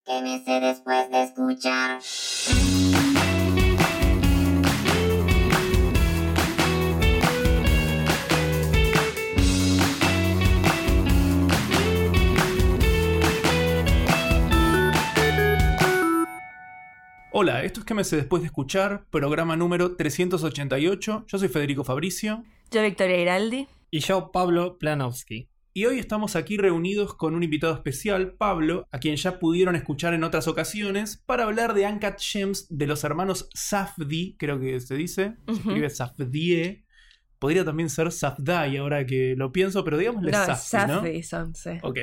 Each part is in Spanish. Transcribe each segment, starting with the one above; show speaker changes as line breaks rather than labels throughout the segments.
¿Qué me sé después de escuchar?
Hola, esto es ¿Qué me sé después de escuchar? Programa número 388. Yo soy Federico Fabricio.
Yo, Victoria Iraldi.
Y yo, Pablo Planowski.
Y hoy estamos aquí reunidos con un invitado especial, Pablo, a quien ya pudieron escuchar en otras ocasiones, para hablar de Uncut Gems de los hermanos Safdie, creo que se dice. Se escribe Safdie. Podría también ser Safdie, ahora que lo pienso, pero digámosle Safdie, ¿no?
Safdie son, sí.
Ok.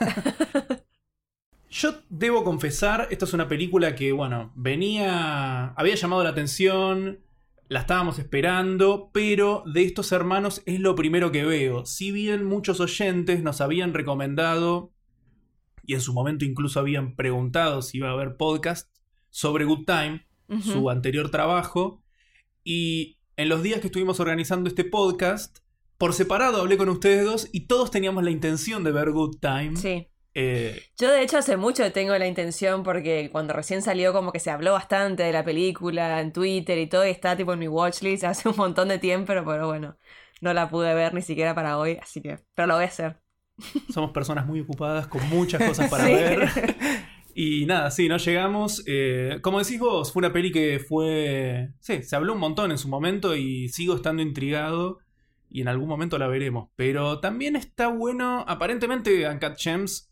Yo debo confesar, esta es una película que, bueno, había llamado la atención, la estábamos esperando, pero de estos hermanos es lo primero que veo. Si bien muchos oyentes nos habían recomendado, y en su momento incluso habían preguntado si iba a haber podcast sobre Good Time, su anterior trabajo, y en los días que estuvimos organizando este podcast, por separado hablé con ustedes dos y todos teníamos la intención de ver Good Time.
Sí. Yo de hecho hace mucho tengo la intención porque cuando recién salió como que se habló bastante de la película en Twitter y todo, y está tipo en mi watchlist hace un montón de tiempo, pero bueno, no la pude ver ni siquiera para hoy, así que, pero lo voy a hacer.
Somos personas muy ocupadas con muchas cosas para ver. Y nada, sí, no llegamos. Como decís vos, fue una peli que sí, se habló un montón en su momento y sigo estando intrigado y en algún momento la veremos. Pero también está bueno, aparentemente Uncut Gems,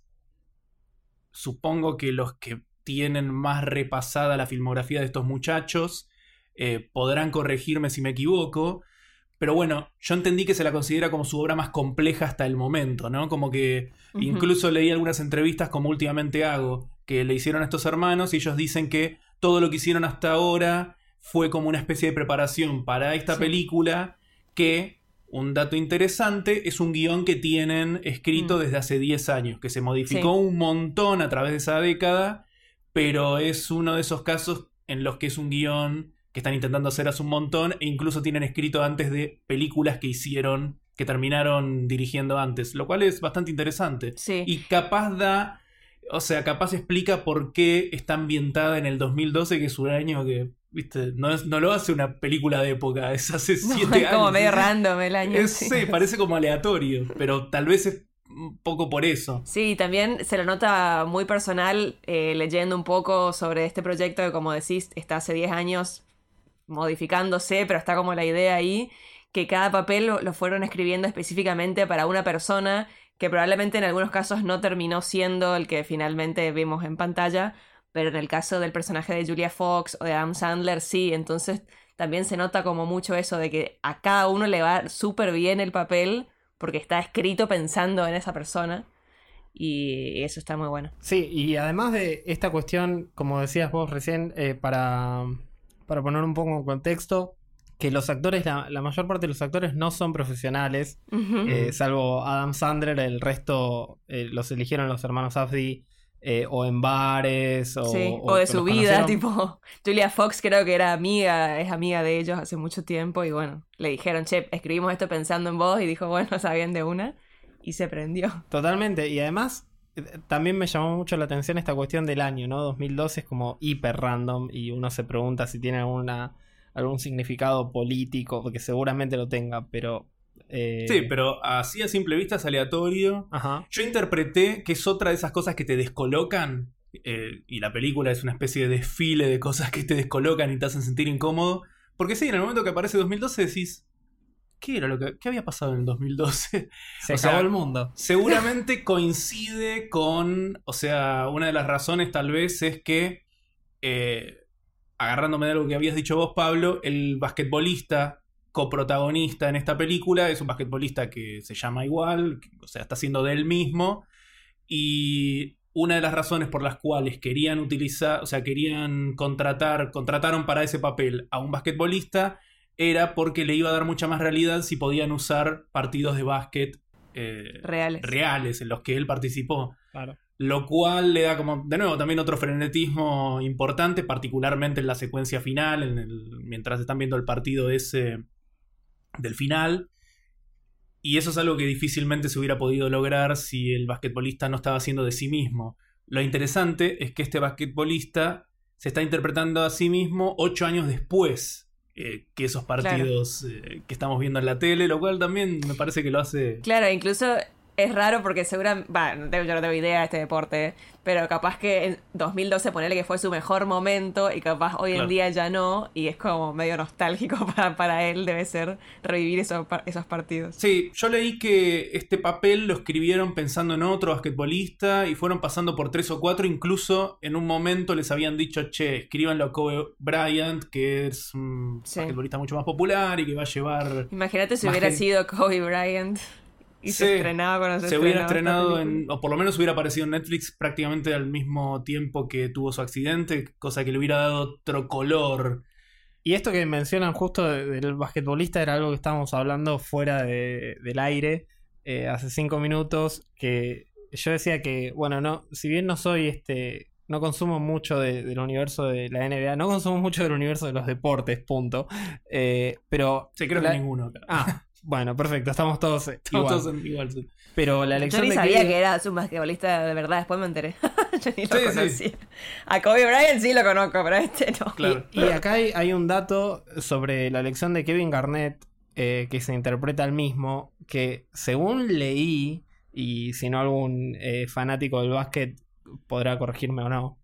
supongo que los que tienen más repasada la filmografía de estos muchachos podrán corregirme si me equivoco, pero bueno, yo entendí que se la considera como su obra más compleja hasta el momento, ¿no? Como que incluso leí algunas entrevistas, como últimamente hago, que le hicieron a estos hermanos y ellos dicen que todo lo que hicieron hasta ahora fue como una especie de preparación para esta película que... Un dato interesante, es un guión que tienen escrito desde hace 10 años, que se modificó un montón a través de esa década, pero es uno de esos casos en los que es un guión que están intentando hacer hace un montón e incluso tienen escrito antes de películas que hicieron, que terminaron dirigiendo antes, lo cual es bastante interesante.
Sí.
Y capaz capaz explica por qué está ambientada en el 2012, que es un año que... ¿Viste? No lo hace una película de época, es hace 7 años.
Es como medio random el año.
Sí, parece como aleatorio, pero tal vez es un poco por eso.
Sí, también se lo nota muy personal leyendo un poco sobre este proyecto que, como decís, está hace 10 años modificándose, pero está como la idea ahí, que cada papel lo fueron escribiendo específicamente para una persona que probablemente en algunos casos no terminó siendo el que finalmente vimos en pantalla, pero en el caso del personaje de Julia Fox o de Adam Sandler, sí. Entonces también se nota como mucho eso de que a cada uno le va súper bien el papel porque está escrito pensando en esa persona. Y eso está muy bueno.
Sí, y además de esta cuestión, como decías vos recién, para poner un poco en contexto, que los actores, la mayor parte de los actores no son profesionales, salvo Adam Sandler, el resto los eligieron los hermanos Safdie. O en bares
o de su vida, tipo Julia Fox creo que es amiga de ellos hace mucho tiempo y bueno, le dijeron, che, escribimos esto pensando en vos y dijo, bueno, sabían de una y se prendió.
Totalmente, y además también me llamó mucho la atención esta cuestión del año, ¿no? 2012 es como hiper random y uno se pregunta si tiene algún significado político, porque seguramente lo tenga, pero...
Sí, pero así a simple vista es aleatorio.
Ajá.
Yo interpreté que es otra de esas cosas que te descolocan, y la película es una especie de desfile de cosas que te descolocan y te hacen sentir incómodo. Porque sí, en el momento que aparece 2012 decís, ¿qué había pasado en el 2012?
Se acabó el mundo.
Seguramente coincide con... O sea, una de las razones tal vez es que, agarrándome de algo que habías dicho vos, Pablo, el basquetbolista coprotagonista en esta película es un basquetbolista que se llama igual, o sea, está haciendo de él mismo, y una de las razones por las cuales contrataron para ese papel a un basquetbolista era porque le iba a dar mucha más realidad si podían usar partidos de básquet reales en los que él participó.
Claro.
Lo cual le da como, de nuevo, también otro frenetismo importante, particularmente en la secuencia final, mientras están viendo el partido ese del final. Y eso es algo que difícilmente se hubiera podido lograr si el basquetbolista no estaba haciendo de sí mismo. lo interesante es que este basquetbolista se está interpretando a sí mismo 8 años después que esos partidos que estamos viendo en la tele, lo cual también me parece que lo hace...
Claro, incluso es raro porque seguramente... yo no tengo idea de este deporte, pero capaz que en 2012 ponele que fue su mejor momento y capaz hoy en día ya no, y es como medio nostálgico para él, debe ser revivir esos partidos.
Sí, yo leí que este papel lo escribieron pensando en otro basquetbolista y fueron pasando por 3 o 4, incluso en un momento les habían dicho, che, escríbanlo a Kobe Bryant, que es un basquetbolista mucho más popular y que va a llevar...
Imagínate si hubiera sido Kobe Bryant... Y se estrenaba cuando
se hubiera estrenado o por lo menos hubiera aparecido en Netflix prácticamente al mismo tiempo que tuvo su accidente, cosa que le hubiera dado otro color.
Y esto que mencionan justo del basquetbolista era algo que estábamos hablando fuera del aire hace 5 minutos, que yo decía que, bueno, no, si bien no soy no consumo mucho del universo de la NBA, no consumo mucho del universo de los deportes, punto. Pero...
Sí, creo que ninguno.
Bueno, perfecto, estamos todos
igual. Sí.
Pero la elección
yo ni sabía que eras un basquetbolista de verdad, después me enteré. Yo ni lo conocía.
Sí.
A Kobe Bryant sí lo conozco, pero no.
Claro.
Y acá hay un dato sobre la elección de Kevin Garnett, que se interpreta al mismo, que según leí, y si no algún fanático del básquet podrá corregirme o no,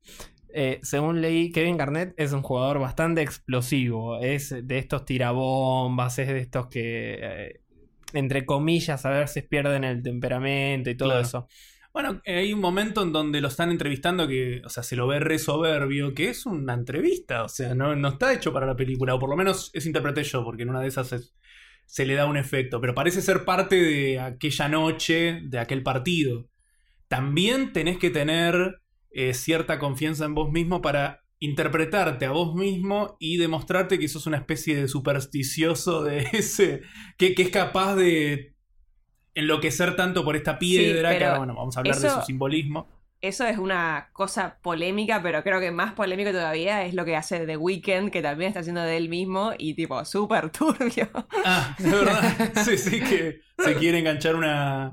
según leí, Kevin Garnett es un jugador bastante explosivo. Es de estos tirabombas, es de estos que, entre comillas, a veces pierden el temperamento y todo eso.
Bueno, hay un momento en donde lo están entrevistando que, o sea, se lo ve re soberbio, que es una entrevista, o sea, no está hecho para la película, o por lo menos eso interpreté yo, porque en una de esas se le da un efecto, pero parece ser parte de aquella noche, de aquel partido. También tenés que tener... cierta confianza en vos mismo para interpretarte a vos mismo y demostrarte que sos una especie de supersticioso de ese que es capaz de enloquecer tanto por esta piedra, que ahora, bueno, vamos a hablar de su simbolismo.
Eso es una cosa polémica, pero creo que más polémico todavía es lo que hace The Weeknd, que también está haciendo de él mismo y tipo súper turbio.
Ah, de verdad. Sí, que se quiere enganchar una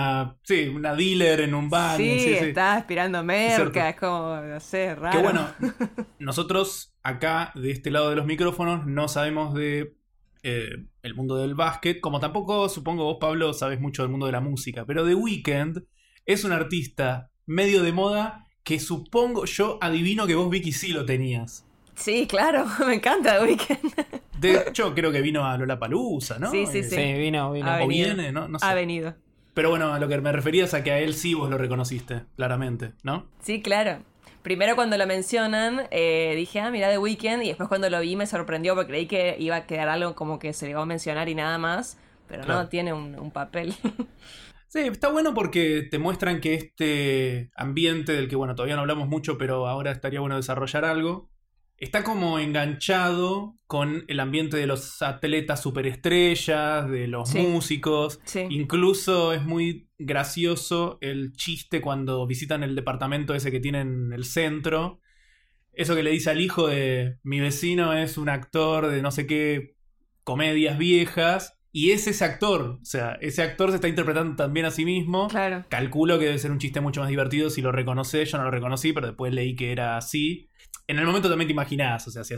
dealer en un baño.
Sí, está aspirando merca, es como, no sé, raro.
Que bueno, nosotros acá, de este lado de los micrófonos, no sabemos de el mundo del básquet, como tampoco, supongo vos, Pablo, sabes mucho del mundo de la música, pero The Weeknd es un artista medio de moda que supongo, yo adivino que vos, Vicky, sí lo tenías.
Sí, claro, me encanta The Weeknd.
De hecho, creo que vino a Lollapalooza, ¿no?
Sí,
vino.
O viene, ¿no? Sé.
Ha venido.
Pero bueno, a lo que me refería es a que a él sí vos lo reconociste, claramente, ¿no?
Sí, claro. Primero cuando lo mencionan, dije, mirá The Weeknd, y después cuando lo vi me sorprendió porque creí que iba a quedar algo como que se le iba a mencionar y nada más, pero claro. No, tiene un papel.
Sí, está bueno porque te muestran que este ambiente del que, bueno, todavía no hablamos mucho, pero ahora estaría bueno desarrollar algo, está como enganchado con el ambiente de los atletas superestrellas, de los músicos.
Sí.
Incluso es muy gracioso el chiste cuando visitan el departamento ese que tienen en el centro. Eso que le dice al hijo de mi vecino es un actor de no sé qué comedias viejas. Y es ese actor, o sea, ese actor se está interpretando también a sí mismo. Claro. Calculo que debe ser un chiste mucho más divertido si lo reconoces. Yo no lo reconocí, pero después leí que era así. En el momento también te imaginás, o sea, si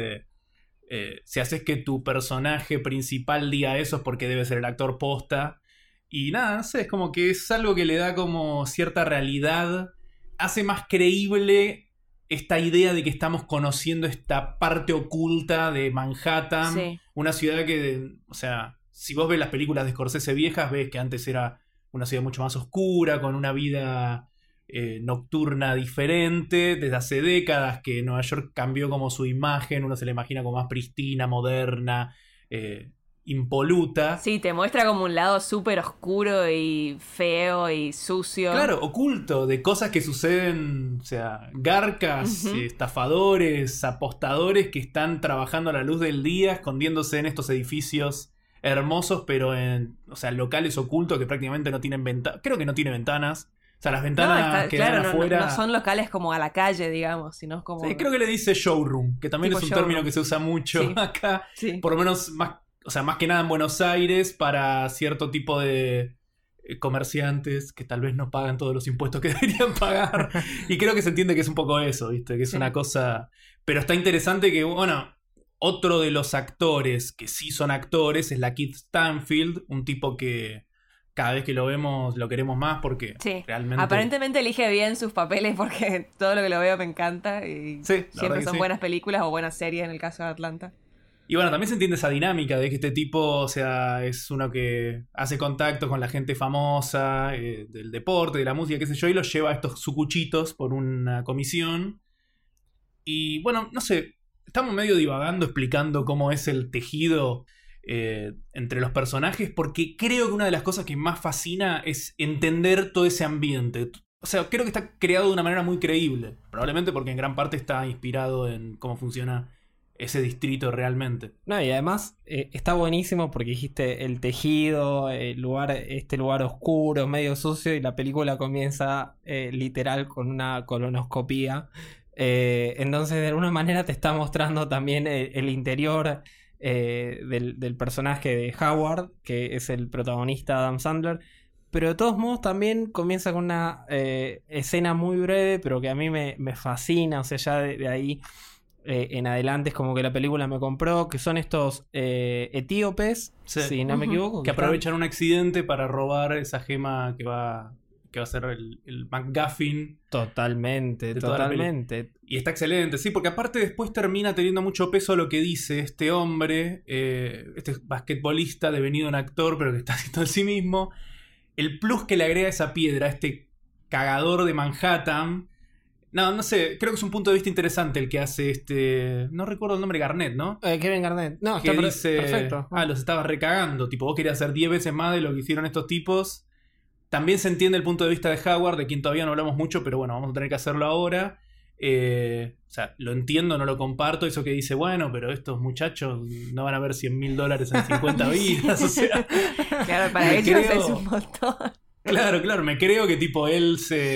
haces que tu personaje principal diga eso es porque debe ser el actor posta. Y nada, no sé, es como que es algo que le da como cierta realidad. Hace más creíble esta idea de que estamos conociendo esta parte oculta de Manhattan. Sí. Una ciudad que, o sea, si vos ves las películas de Scorsese viejas, ves que antes era una ciudad mucho más oscura, con una vida nocturna diferente. Desde hace décadas que Nueva York cambió como su imagen, uno se la imagina como más pristina, moderna, impoluta.
Sí, te muestra como un lado súper oscuro y feo y sucio.
Claro, oculto, de cosas que suceden, o sea, garcas, estafadores, apostadores que están trabajando a la luz del día, escondiéndose en estos edificios hermosos, pero en, o sea, locales ocultos que prácticamente no tienen ventanas. Creo que no tiene ventanas. O sea, las ventanas que dan afuera...
No son locales como a la calle, digamos, sino como...
Sí, creo que le dice showroom, que también es un término que se usa mucho acá. Sí. Por lo menos, más que nada en Buenos Aires, para cierto tipo de comerciantes que tal vez no pagan todos los impuestos que deberían pagar. Y creo que se entiende que es un poco eso, ¿viste? Que es una cosa... Pero está interesante que, bueno, otro de los actores que sí son actores es la Keith Stanfield, un tipo que cada vez que lo vemos lo queremos más porque realmente...
Aparentemente elige bien sus papeles porque todo lo que lo veo me encanta y siempre son buenas películas o buenas series en el caso de Atlanta.
Y bueno, también se entiende esa dinámica de que este tipo, o sea, es uno que hace contacto con la gente famosa del deporte, de la música, qué sé yo, y los lleva a estos sucuchitos por una comisión. Y bueno, no sé, estamos medio divagando explicando cómo es el tejido entre los personajes, porque creo que una de las cosas que más fascina es entender todo ese ambiente. O sea, creo que está creado de una manera muy creíble, probablemente porque en gran parte está inspirado en cómo funciona ese distrito realmente.
No, y además está buenísimo porque dijiste el tejido, este lugar oscuro, medio sucio, y la película comienza literal con una colonoscopía. Entonces de alguna manera te está mostrando también el interior del personaje de Howard, que es el protagonista Adam Sandler. Pero de todos modos también comienza con una escena muy breve, pero que a mí me fascina. O sea, ya de ahí en adelante es como que la película me compró, que son estos etíopes, si no me equivoco,
que aprovechan un accidente para robar esa gema que va a ser el MacGuffin.
Totalmente.
Y está excelente, sí, porque aparte después termina teniendo mucho peso lo que dice este hombre, este basquetbolista devenido en actor, pero que está haciendo de sí mismo. El plus que le agrega esa piedra, este cagador de Manhattan. No sé, creo que es un punto de vista interesante el que hace este... No recuerdo el nombre, Garnett, ¿no?
Kevin Garnett. No,
que
está
dice,
perfecto.
Los estabas recagando. Tipo, vos querías hacer 10 veces más de lo que hicieron estos tipos. También se entiende el punto de vista de Howard, de quien todavía no hablamos mucho, pero bueno, vamos a tener que hacerlo ahora. O sea, lo entiendo, no lo comparto. Eso que dice, bueno, pero estos muchachos no van a ver $100,000 en 50 vidas. O sea,
claro, para ellos es un montón.
Claro, me creo que tipo él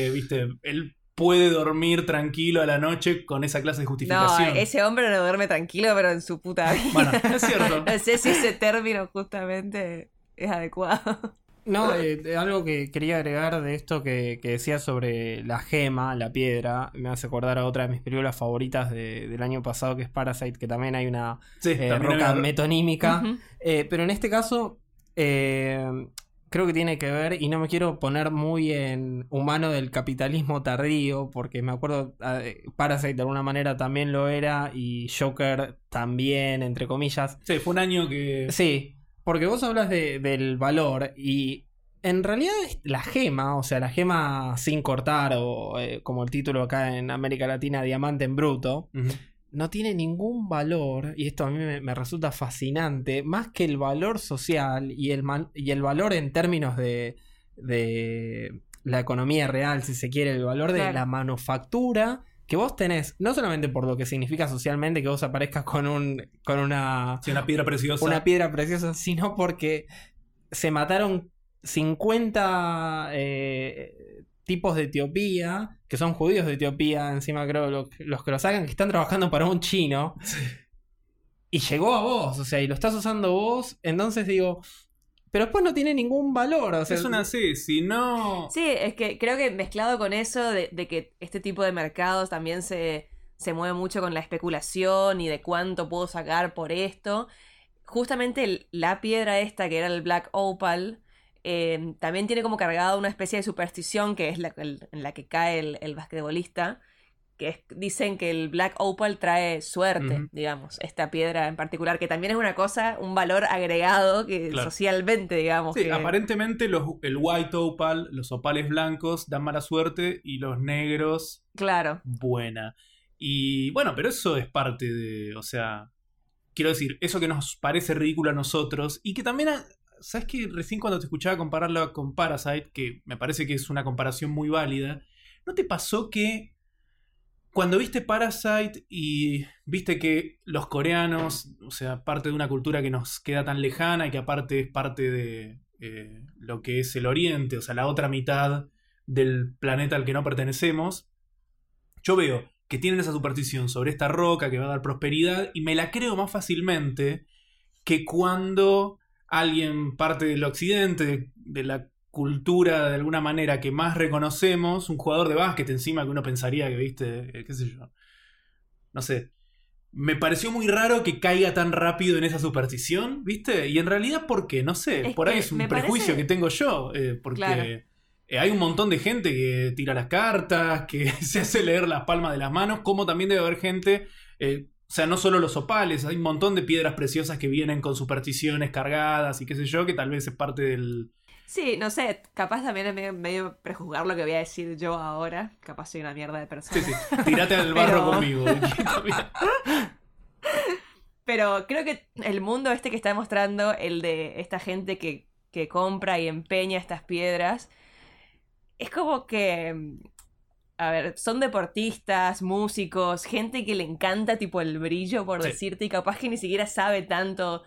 puede dormir tranquilo a la noche con esa clase de justificación.
No, ese hombre no duerme tranquilo, pero en su puta vida.
Bueno, es cierto.
No sé si ese término justamente es adecuado.
No, algo que quería agregar de esto que decía sobre la gema, la piedra, me hace acordar a otra de mis películas favoritas del año pasado, que es Parasite, que también hay una roca metonímica. Uh-huh. Pero en este caso... creo que tiene que ver, y no me quiero poner muy en humano del capitalismo tardío, porque me acuerdo Parasite de alguna manera también lo era, y Joker también, entre comillas.
Sí, fue un año que...
Sí, porque vos hablas del valor, y en realidad la gema, o sea, la gema sin cortar, o como el título acá en América Latina, diamante en bruto... Uh-huh. No tiene ningún valor, y esto a mí me resulta fascinante, más que el valor social y el valor en términos de la economía real, si se quiere, el valor de la manufactura que vos tenés, no solamente por lo que significa socialmente que vos aparezcas con una
piedra preciosa.
Una piedra preciosa, sino porque se mataron 50 tipos de Etiopía, que son judíos de Etiopía, encima creo los que lo sacan, que están trabajando para un chino. Sí. Y llegó a vos, o sea, y lo estás usando vos, entonces digo, pero después no tiene ningún valor, o sea,
si no...
Sí, es que creo que mezclado con eso de que este tipo de mercados también se mueve mucho con la especulación y de cuánto puedo sacar por esto, justamente la piedra esta que era el Black Opal, también tiene como cargada una especie de superstición que es en la que cae el basquetbolista, que dicen que el Black Opal trae suerte, uh-huh. digamos, esta piedra en particular, que también es una cosa, un valor agregado que socialmente, digamos.
Sí,
que...
aparentemente el White Opal, los opales blancos dan mala suerte y los negros buena. Y bueno, pero eso es parte de, o sea, quiero decir, eso que nos parece ridículo a nosotros y que también... ¿Sabes que recién cuando te escuchaba compararla con Parasite, que me parece que es una comparación muy válida, ¿no te pasó que cuando viste Parasite y viste que los coreanos, o sea, parte de una cultura que nos queda tan lejana y que aparte es parte de lo que es el Oriente, o sea, la otra mitad del planeta al que no pertenecemos, yo veo que tienen esa superstición sobre esta roca que va a dar prosperidad y me la creo más fácilmente que cuando... alguien parte del occidente, de la cultura de alguna manera que más reconocemos, un jugador de básquet encima que uno pensaría que, viste, qué sé yo, no sé. Me pareció muy raro que caiga tan rápido en esa superstición, ¿viste? Y en realidad, ¿por qué? No sé, por ahí es un prejuicio que tengo yo, porque claro. Hay un montón de gente que tira las cartas, que se hace leer las palmas de las manos, como también debe haber gente, o sea, no solo los opales, hay un montón de piedras preciosas que vienen con supersticiones cargadas y qué sé yo, que tal vez es parte del...
Sí, no sé, capaz también es medio prejuzgar lo que voy a decir yo ahora. Capaz soy una mierda de persona.
Sí, tirate al barro conmigo.
Pero creo que el mundo este que está mostrando, el de esta gente que compra y empeña estas piedras, es como que... A ver, son deportistas, músicos, gente que le encanta tipo el brillo, por decirte, y capaz que ni siquiera sabe tanto...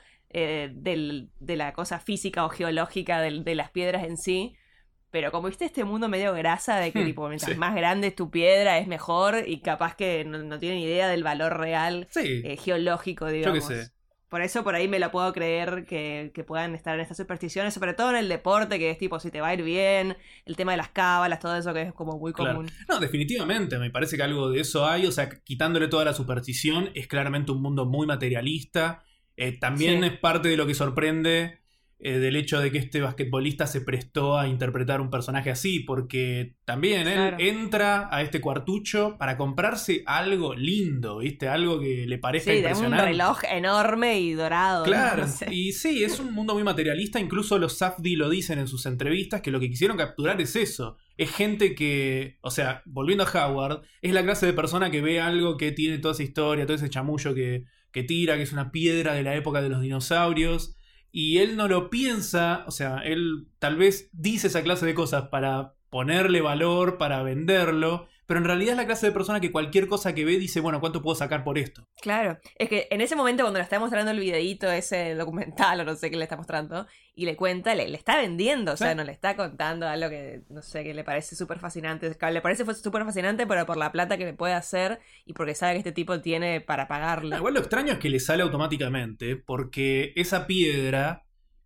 de la cosa física o geológica de las piedras en sí, pero como viste este mundo medio grasa de que tipo mientras más grande es tu piedra es mejor y capaz que no tienen idea del valor real geológico, digamos.
Yo qué sé.
Por eso por ahí me lo puedo creer que puedan estar en estas supersticiones, sobre todo en el deporte, que es tipo si te va a ir bien, el tema de las cábalas, todo eso que es como muy común.
No, definitivamente, me parece que algo de eso hay, o sea, quitándole toda la superstición, es claramente un mundo muy materialista. También es parte de lo que sorprende del hecho de que este basquetbolista se prestó a interpretar un personaje así, porque también él entra a este cuartucho para comprarse algo lindo, ¿viste? Algo que le parezca impresionante.
Un reloj enorme y dorado.
Claro,
no sé.
Y sí, es un mundo muy materialista, incluso los Safdie lo dicen en sus entrevistas, que lo que quisieron capturar es eso. Es gente que, o sea, volviendo a Howard, es la clase de persona que ve algo que tiene toda esa historia, todo ese chamullo que tira, que es una piedra de la época de los dinosaurios, y él no lo piensa, o sea, él tal vez dice esa clase de cosas para ponerle valor, para venderlo, pero en realidad es la clase de persona que cualquier cosa que ve dice, bueno, ¿cuánto puedo sacar por esto?
Claro, es que en ese momento cuando le está mostrando el videíto, ese documental o no sé qué le está mostrando, y le cuenta, le está vendiendo, o sea, no le está contando algo que, no sé, que le parece súper fascinante, le parece súper fascinante, pero por la plata que le puede hacer y porque sabe que este tipo tiene para pagarle.
Igual lo extraño es que le sale automáticamente, porque esa piedra...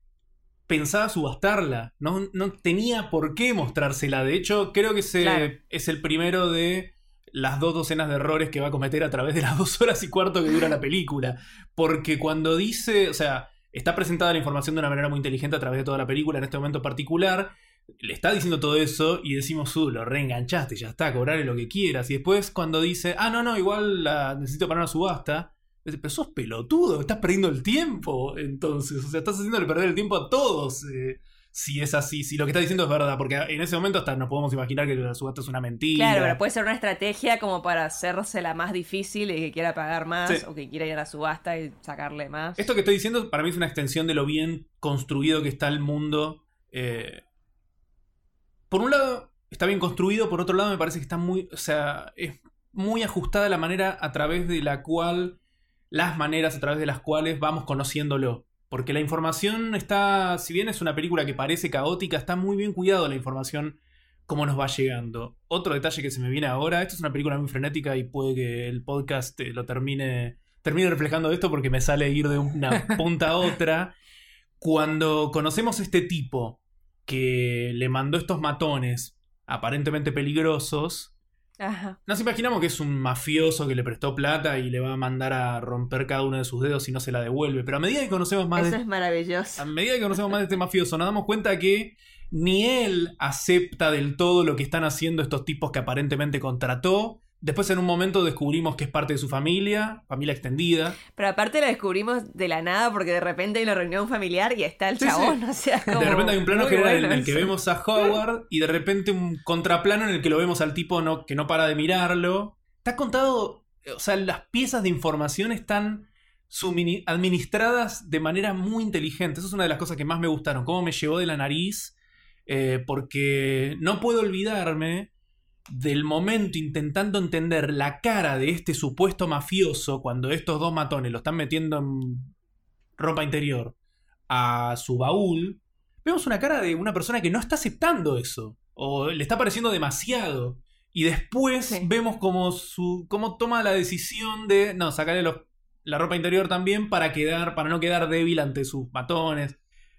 pensaba subastarla, no tenía por qué mostrársela. De hecho, creo que es el primero de las 2 docenas de errores que va a cometer a través de las 2 horas y cuarto que dura la película. Porque cuando dice, o sea, está presentada la información de una manera muy inteligente a través de toda la película en este momento particular, le está diciendo todo eso y decimos, lo reenganchaste, ya está, cobrarle lo que quieras. Y después cuando dice, no, igual la necesito para una subasta, pero sos pelotudo, estás perdiendo el tiempo. Entonces, o sea, estás haciéndole perder el tiempo a todos. Si es así, si lo que estás diciendo es verdad. Porque en ese momento hasta nos podemos imaginar que la subasta es una mentira.
Claro, pero puede ser una estrategia como para hacérsela más difícil y que quiera pagar más o que quiera ir a la subasta y sacarle más.
Esto que estoy diciendo para mí es una extensión de lo bien construido que está el mundo. Por un lado está bien construido, por otro lado me parece que está muy... O sea, es muy ajustada la manera a través de la cual... las maneras a través de las cuales vamos conociéndolo. Porque la información está, si bien es una película que parece caótica, está muy bien cuidado la información, cómo nos va llegando. Otro detalle que se me viene ahora, esta es una película muy frenética y puede que el podcast lo termine reflejando esto porque me sale ir de una punta a otra. Cuando conocemos a este tipo que le mandó estos matones aparentemente peligrosos...
Ajá.
Nos imaginamos que es un mafioso que le prestó plata y le va a mandar a romper cada uno de sus dedos si no se la devuelve. Pero a medida que conocemos más
Eso es maravilloso.
A medida que conocemos más de este mafioso, nos damos cuenta que ni él acepta del todo lo que están haciendo estos tipos que aparentemente contrató. Después en un momento descubrimos que es parte de su familia extendida.
Pero aparte lo descubrimos de la nada porque de repente hay una reunión familiar y está el chabón. O sea, como
de repente hay un plano general en el que vemos a Howard y de repente un contraplano en el que lo vemos al tipo que no para de mirarlo. Está contado, o sea, las piezas de información están administradas de manera muy inteligente. Eso es una de las cosas que más me gustaron. Cómo me llevó de la nariz, porque no puedo olvidarme del momento intentando entender la cara de este supuesto mafioso cuando estos 2 matones lo están metiendo en ropa interior a su baúl. Vemos una cara de una persona que no está aceptando eso o le está pareciendo demasiado y después vemos cómo toma la decisión de sacarle la ropa interior también para no quedar débil ante sus matones.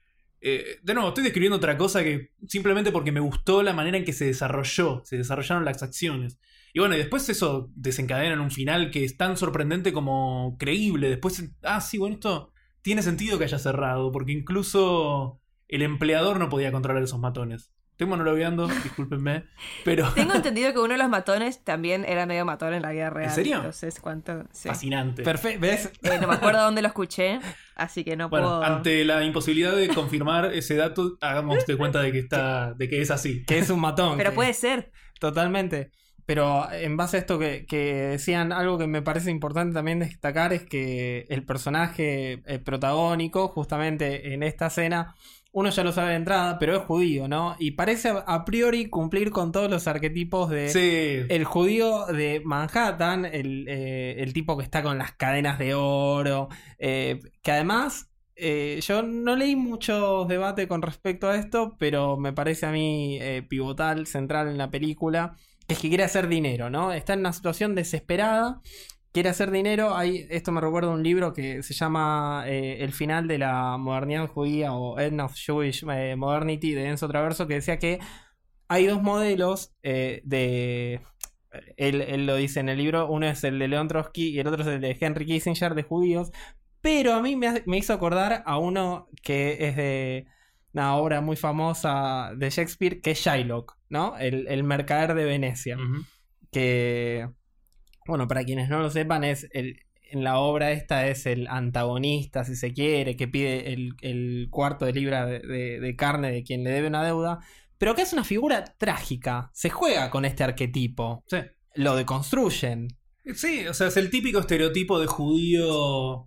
De nuevo, estoy describiendo otra cosa que simplemente porque me gustó la manera en que se desarrollaron las acciones. Y bueno, y después eso desencadena en un final que es tan sorprendente como creíble. Después, sí, bueno, esto tiene sentido que haya cerrado, porque incluso el empleador no podía controlar esos matones. Estoy monologueando, discúlpenme, pero...
Tengo entendido que uno de los matones también era medio matón en la vida real.
¿En serio?
Entonces, ¿cuánto? Sí.
Fascinante.
Perfecto, ¿ves?
No me acuerdo dónde lo escuché, así que no puedo...
Ante la imposibilidad de confirmar ese dato, hagamos de cuenta de que es así.
Que es un matón.
Pero puede ser.
Totalmente. Pero en base a esto que decían, algo que me parece importante también destacar es que el personaje protagónico, justamente en esta escena, uno ya lo sabe de entrada, pero es judío, ¿no? Y parece a priori cumplir con todos los arquetipos de el judío de Manhattan, el tipo que está con las cadenas de oro, que además... yo no leí mucho debate con respecto a esto, pero me parece a mí pivotal, central en la película, que es que quiere hacer dinero, ¿no? Está en una situación desesperada, quiere hacer dinero. Esto me recuerda a un libro que se llama El final de la modernidad judía o End of Jewish Modernity de Enzo Traverso, que decía que hay dos modelos él lo dice en el libro, uno es el de León Trotsky y el otro es el de Henry Kissinger, de judíos. Pero a mí me hizo acordar a uno que es de una obra muy famosa de Shakespeare, que es Shylock, ¿no? El mercader de Venecia.
Uh-huh.
Que, bueno, para quienes no lo sepan, en la obra esta es el antagonista, si se quiere, que pide el cuarto de libra de carne de quien le debe una deuda. Pero que es una figura trágica. Se juega con este arquetipo.
Sí.
Lo deconstruyen.
Sí, o sea, es el típico estereotipo de judío...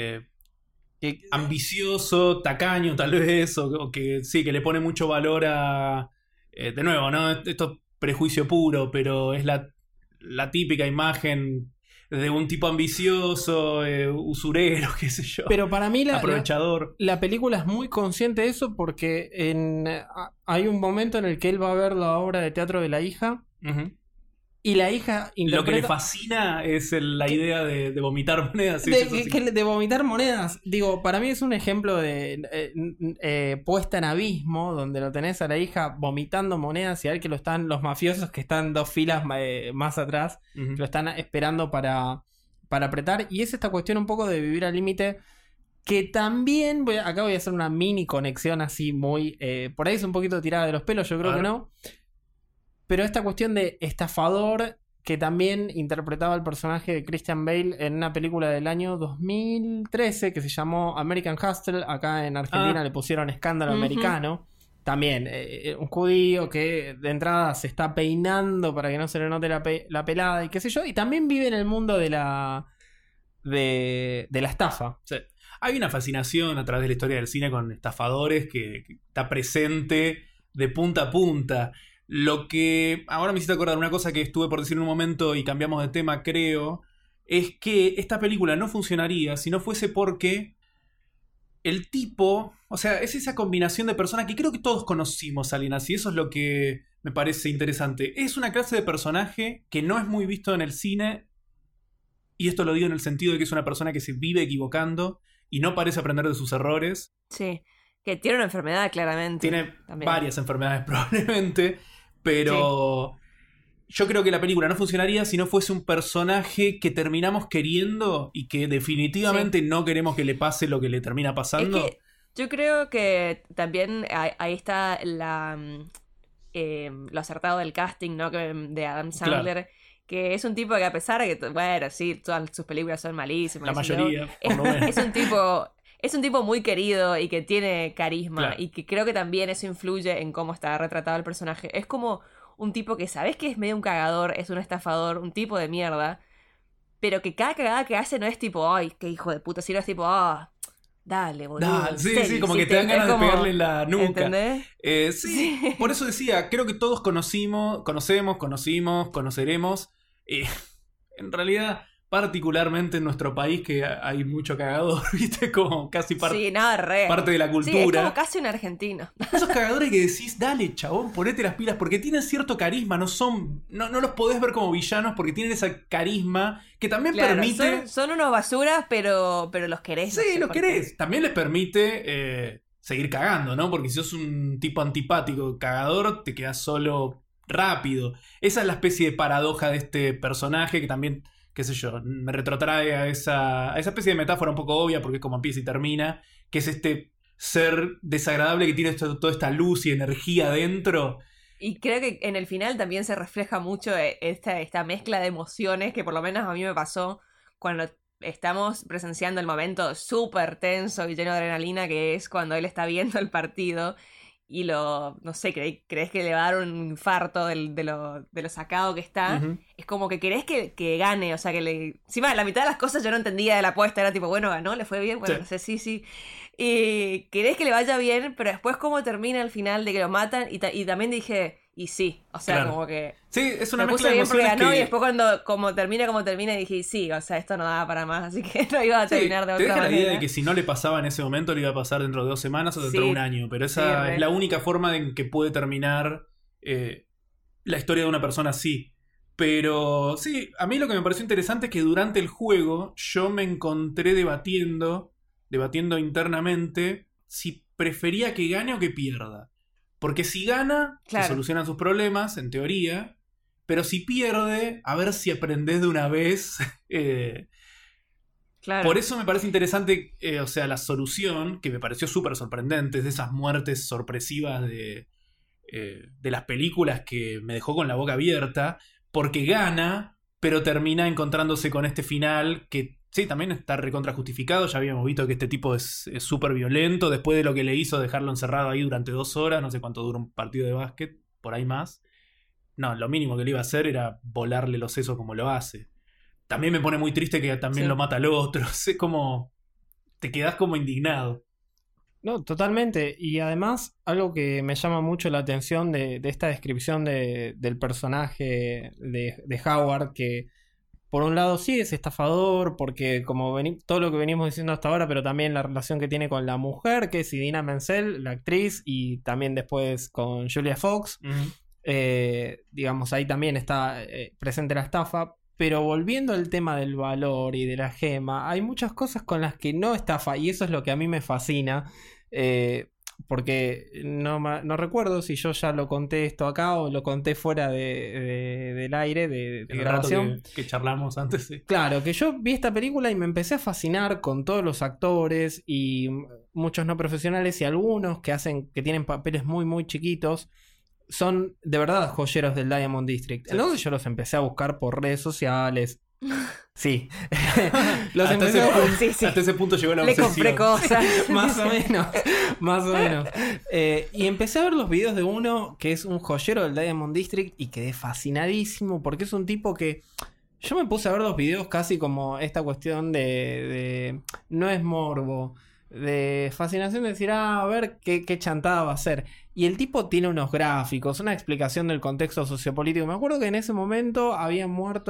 ambicioso, tacaño tal vez, o que sí, que le pone mucho valor a... de nuevo, ¿no? Esto es prejuicio puro, pero es la típica imagen de un tipo ambicioso, usurero, qué sé yo.
Pero para mí
aprovechador.
La película es muy consciente de eso porque hay un momento en el que él va a ver la obra de teatro de la hija.
Uh-huh.
Y la hija interpreta...
Lo que le fascina es la idea de vomitar monedas. Sí,
de vomitar monedas. Digo, para mí es un ejemplo de puesta en abismo, donde lo tenés a la hija vomitando monedas y a él que lo están los mafiosos que están 2 filas más atrás,
uh-huh.
que lo están esperando para apretar. Y es esta cuestión un poco de vivir al límite, que también... acá voy a hacer una mini conexión así muy... por ahí es un poquito tirada de los pelos, yo creo que no. Pero esta cuestión de estafador, que también interpretaba el personaje de Christian Bale en una película del año 2013 que se llamó American Hustle. Acá en Argentina le pusieron Escándalo uh-huh. Americano. También un judío que de entrada se está peinando para que no se le note la pelada y qué sé yo. Y también vive en el mundo de la estafa.
Sí. Hay una fascinación a través de la historia del cine con estafadores que está presente de punta a punta. Lo que ahora me hiciste acordar, una cosa que estuve por decir en un momento y cambiamos de tema, creo, es que esta película no funcionaría si no fuese porque el tipo, o sea, es esa combinación de personas que creo que todos conocimos a alguien así. Eso es lo que me parece interesante. Es una clase de personaje que no es muy visto en el cine, y esto lo digo en el sentido de que es una persona que se vive equivocando y no parece aprender de sus errores.
Sí, que tiene una enfermedad claramente.
Tiene
también
varias enfermedades probablemente. Pero yo creo que la película no funcionaría si no fuese un personaje que terminamos queriendo y que definitivamente no queremos que le pase lo que le termina pasando.
Es que yo creo que también ahí está lo acertado del casting, ¿no? De Adam Sandler. Claro. Que es un tipo que, a pesar de que, bueno, sí, todas sus películas son malísimas.
La mayoría, por lo
menos. Es un tipo muy querido y que tiene carisma. Claro. Y que creo que también eso influye en cómo está retratado el personaje. Es como un tipo que sabes que es medio un cagador, es un estafador, un tipo de mierda, pero que cada cagada que hace no es tipo, ay, qué hijo de puta, sino es tipo, dale, boludo.
Sí, como que te dan ganas de pegarle en la nuca.
¿Entendés?
Sí, por eso decía, creo que todos conocemos, conoceremos. En realidad... particularmente en nuestro país, que hay mucho cagador, ¿viste? Como casi parte de la cultura.
Sí, es como casi un argentino.
Esos cagadores que decís, dale, chabón, ponete las pilas, porque tienen cierto carisma, no los podés ver como villanos, porque tienen ese carisma que también permite...
Son unos basuras, pero los querés.
Sí, los querés. También les permite seguir cagando, ¿no? Porque si sos un tipo antipático, cagador, te quedas solo rápido. Esa es la especie de paradoja de este personaje que también, qué sé yo, me retrotrae a esa especie de metáfora un poco obvia porque es como empieza y termina, que es este ser desagradable que tiene toda esta luz y energía dentro.
Y creo que en el final también se refleja mucho esta mezcla de emociones que por lo menos a mí me pasó cuando estamos presenciando el momento súper tenso y lleno de adrenalina que es cuando él está viendo el partido y no sé, crees que le va a dar un infarto de lo sacado que está. Uh-huh. Es como que querés que gane, o sea, encima la mitad de las cosas yo no entendía de la apuesta, era tipo, bueno, ganó, le fue bien, bueno, sí. No sé, sí. Y querés que le vaya bien, pero después cómo termina el final de que lo matan y también dije, y sí, o sea, claro. Como que
sí, es una
me
mezcla
puse bien porque ganó
que...
y después cuando como termina dije, y sí, o sea, esto no daba para más, así que no iba a terminar de otra manera.
La idea de que si no le pasaba en ese momento le iba a pasar dentro de 2 semanas o dentro de un año, pero esa es la única forma en que puede terminar la historia de una persona así. Pero sí, a mí lo que me pareció interesante es que durante el juego yo me encontré debatiendo internamente si prefería que gane o que pierda. Porque si gana, claro, se solucionan sus problemas, en teoría. Pero si pierde, a ver si aprendes de una vez. Claro. Por eso me parece interesante, o sea, la solución, que me pareció súper sorprendente, de esas muertes sorpresivas de las películas que me dejó con la boca abierta. Porque gana, pero termina encontrándose con este final que... Sí, también está recontra justificado. Ya habíamos visto que este tipo es súper violento. Después de lo que le hizo dejarlo encerrado ahí durante 2 horas. No sé cuánto dura un partido de básquet. Por ahí más. No, lo mínimo que le iba a hacer era volarle los sesos como lo hace. También me pone muy triste que también lo mata al otro. Es como... Te quedás como indignado.
No, totalmente. Y además, algo que me llama mucho la atención de esta descripción del personaje de Howard, que... Por un lado sí es estafador, porque como todo lo que venimos diciendo hasta ahora, pero también la relación que tiene con la mujer, que es Idina Menzel, la actriz, y también después con Julia Fox. Uh-huh. Digamos, ahí también está presente la estafa. Pero volviendo al tema del valor y de la gema, hay muchas cosas con las que no estafa, y eso es lo que a mí me fascina. Porque no recuerdo si yo ya lo conté esto acá o lo conté fuera del aire de grabación
que charlamos antes, sí.
Claro, que yo vi esta película y me empecé a fascinar con todos los actores y muchos no profesionales y algunos que tienen papeles muy muy chiquitos. Son de verdad joyeros del Diamond District. Sí. Entonces yo los empecé a buscar por redes sociales. Sí.
Hasta ese punto llegó la obsesión.
Le compré cosas.
Más o menos. Y empecé a ver los videos de uno que es un joyero del Diamond District y quedé fascinadísimo porque es un tipo que... Yo me puse a ver los videos casi como esta cuestión de no es morbo, de fascinación de decir, a ver qué chantada va a ser. Y el tipo tiene unos gráficos, una explicación del contexto sociopolítico. Me acuerdo que en ese momento habían muerto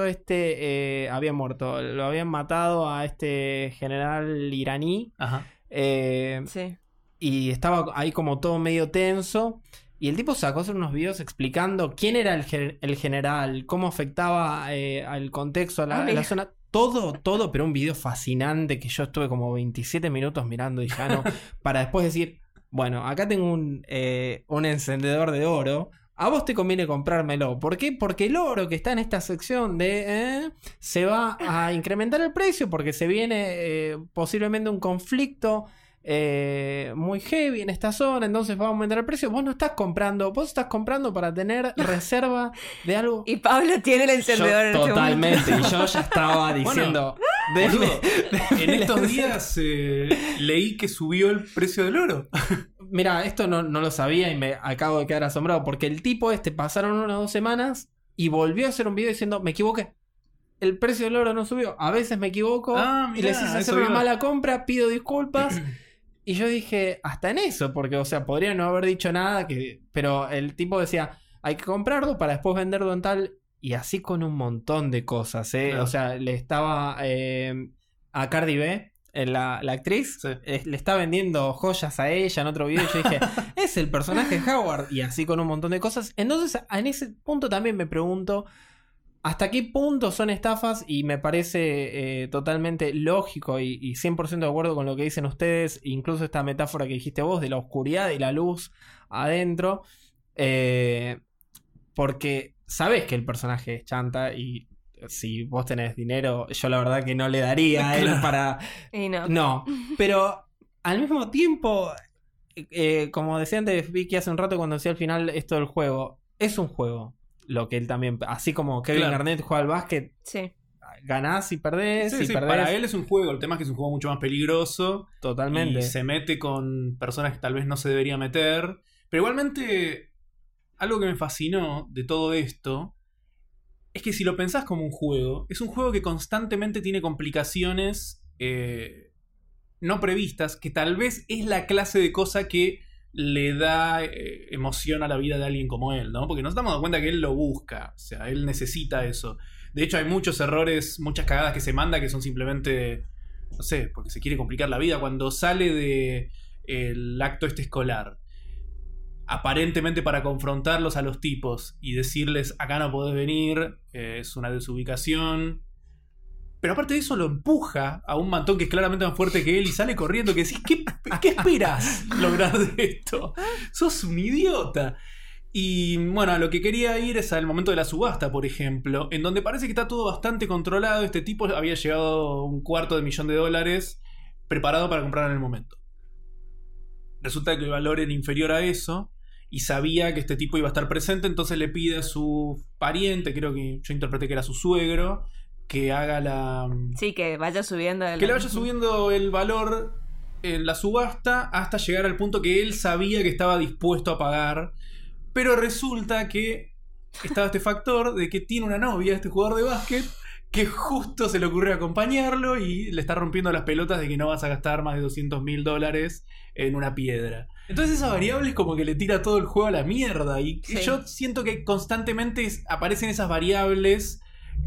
lo habían matado a este general iraní. Ajá. Sí. Y estaba ahí como todo medio tenso. Y el tipo sacó hacer unos videos explicando quién era el general, cómo afectaba al contexto, a la zona. Todo, pero un video fascinante que yo estuve como 27 minutos mirando y ya no. Para después decir, bueno, acá tengo un encendedor de oro. A vos te conviene comprármelo. ¿Por qué? Porque el oro que está en esta sección se va a incrementar el precio porque se viene posiblemente un conflicto muy heavy en esta zona, entonces va a aumentar el precio. Vos estás comprando para tener reserva de algo.
Y Pablo tiene el encendedor en
totalmente, este momento. Y yo ya estaba diciendo
en estos días leí que subió el precio del oro.
Mira, esto no lo sabía y me acabo de quedar asombrado porque el tipo pasaron 1 o 2 semanas y volvió a hacer un video diciendo, me equivoqué, el precio del oro no subió, a veces me equivoco y les hice hacer una mala compra, pido disculpas. Y yo dije, hasta en eso, porque, o sea, podría no haber dicho nada, pero el tipo decía, hay que comprarlo para después venderlo en tal, y así con un montón de cosas, Claro. O sea, le estaba a Cardi B, la actriz, sí. Le está vendiendo joyas a ella en otro video, y yo dije, es el personaje de Howard, y así con un montón de cosas. Entonces, en ese punto también me pregunto, ¿Hasta qué punto son estafas? Y me parece totalmente lógico y 100% de acuerdo con lo que dicen ustedes, incluso esta metáfora que dijiste vos de la oscuridad y la luz adentro, porque sabés que el personaje es chanta y si vos tenés dinero, yo la verdad que no le daría a él para...
Y no.
No, pero al mismo tiempo, como decía antes Vicky hace un rato cuando decía al final esto del juego, es un juego. Lo que él también, así como Kevin Garnett juega al básquet,
Sí.
ganás y perdés.
Sí,
y
sí,
perdés.
para él es un juego. El tema es que es un juego mucho más peligroso.
Totalmente.
Y se mete con personas que tal vez no se debería meter. Pero igualmente, algo que me fascinó de todo esto es que si lo pensás como un juego, es un juego que constantemente tiene complicaciones no previstas, que tal vez es la clase de cosa que le da emoción a la vida de alguien como él, ¿no? Porque nos estamos dando cuenta que él lo busca, o sea, él necesita eso. De hecho, hay muchos errores, muchas cagadas que se manda que son simplemente, no sé, porque se quiere complicar la vida. Cuando sale de el acto escolar, aparentemente para confrontarlos a los tipos y decirles, acá no podés venir, es una desubicación. Pero aparte de eso lo empuja a un mantón que es claramente más fuerte que él y sale corriendo, que decís, ¿qué esperas lograr de esto? Sos un idiota. Y bueno, a lo que quería ir es al momento de la subasta, por ejemplo, en donde parece que está todo bastante controlado. Este tipo había llegado a $250,000 preparado para comprar en el momento. Resulta que el valor era inferior a eso y sabía que este tipo iba a estar presente, entonces le pide a su pariente, creo que yo interpreté que era su suegro, que haga la...
Sí, que vaya subiendo
Que le vaya subiendo el valor en la subasta hasta llegar al punto que él sabía que estaba dispuesto a pagar. Pero resulta que estaba este factor de que tiene una novia, este jugador de básquet, que justo se le ocurrió acompañarlo y le está rompiendo las pelotas de que no vas a gastar más de $200,000 en una piedra. Entonces esa variable es como que le tira todo el juego a la mierda. Y
Sí.
yo siento que constantemente aparecen esas variables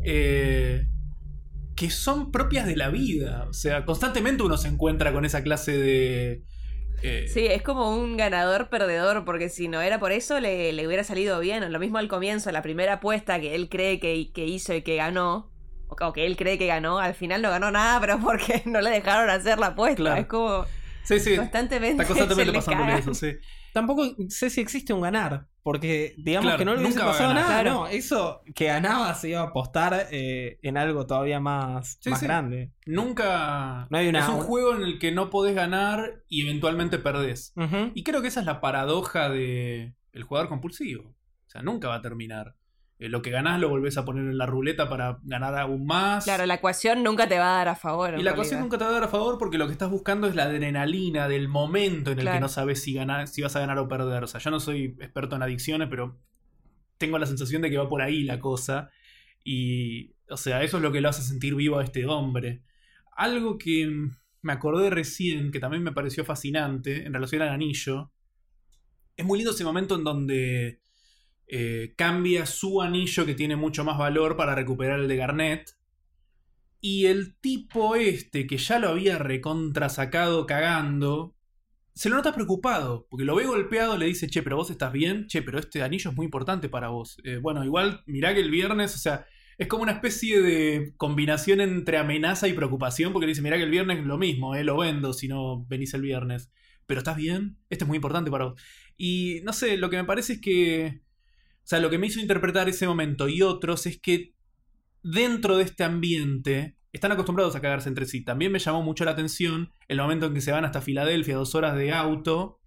que son propias de la vida. O sea, constantemente uno se encuentra con esa clase de...
Sí, es como un ganador-perdedor, porque si no era por eso le hubiera salido bien. Lo mismo al comienzo, la primera apuesta que él cree que hizo y que ganó, o que él cree que ganó, al final no ganó nada, pero porque no le dejaron hacer la apuesta.
Claro.
Es como
Sí.
constantemente,
Está constantemente
se le
pasándole
cagan.
eso, sí.
Tampoco sé si existe un ganar, porque digamos
Claro,
que no le hubiese
nunca va a
pasado
ganar.
nada.
Claro.
No, eso que ganaba se iba a apostar en algo todavía más
Sí.
grande.
Nunca...
No hay una-
Es un juego en el que no podés ganar y eventualmente perdés.
Ujú.
Y creo que esa es la paradoja de el jugador compulsivo. O sea, nunca va a terminar. Lo que ganás lo volvés a poner en la ruleta para ganar aún más.
Claro, la ecuación nunca te va a dar a favor.
Y la ecuación nunca te va a dar a favor porque lo que estás buscando es la adrenalina del momento en el que
Claro.
no sabes si vas a ganar o perder. O sea, yo no soy experto en adicciones, pero tengo la sensación de que va por ahí la cosa. Y, o sea, eso es lo que lo hace sentir vivo a este hombre. Algo que me acordé recién, que también me pareció fascinante en relación al anillo. Es muy lindo ese momento en donde cambia su anillo, que tiene mucho más valor, para recuperar el de Garnett. Y el tipo este, que ya lo había recontrasacado cagando, se lo nota preocupado, porque lo ve golpeado, le dice, che, pero vos estás bien, che, pero este anillo es muy importante para vos. Bueno, igual, mirá que el viernes, o sea, es como una especie de combinación entre amenaza y preocupación, porque le dice, mirá que el viernes es lo mismo, lo vendo si no venís el viernes. Pero ¿estás bien? Esto es muy importante para vos. Y no sé, lo que me parece es que... O sea, lo que me hizo interpretar ese momento y otros es que dentro de este ambiente están acostumbrados a cagarse entre sí. También me llamó mucho la atención el momento en que se van hasta Filadelfia, 2 horas de auto,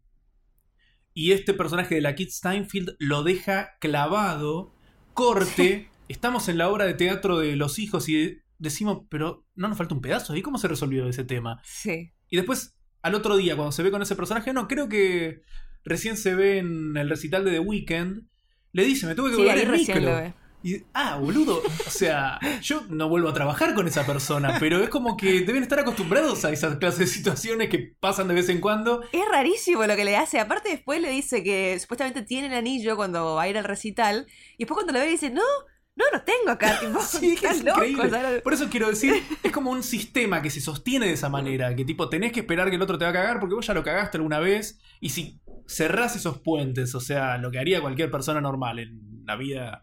y este personaje de la Kit Steinfeld lo deja clavado, corte, estamos en la obra de teatro de los hijos y decimos, pero ¿no nos falta un pedazo ahí? ¿Cómo se resolvió ese tema?
Sí.
Y después, al otro día, cuando se ve con ese personaje, no, creo que recién se ve en el recital de The Weeknd, le dice, me tuve que
Sí,
volver
ahí
en
recién
micro.
lo ve.
Y, boludo, o sea, yo no vuelvo a trabajar con esa persona, pero es como que deben estar acostumbrados a esas clases de situaciones que pasan de vez en cuando.
Es rarísimo lo que le hace. Aparte, después le dice que supuestamente tiene el anillo cuando va a ir al recital. Y después cuando lo ve dice, no lo tengo acá. Tipo,
Sí, que
estás
es
loco,
increíble.
¿sabes?
Por eso quiero decir, es como un sistema que se sostiene de esa manera, que tipo, tenés que esperar que el otro te va a cagar porque vos ya lo cagaste alguna vez, y si cerrás esos puentes, o sea, lo que haría cualquier persona normal en la vida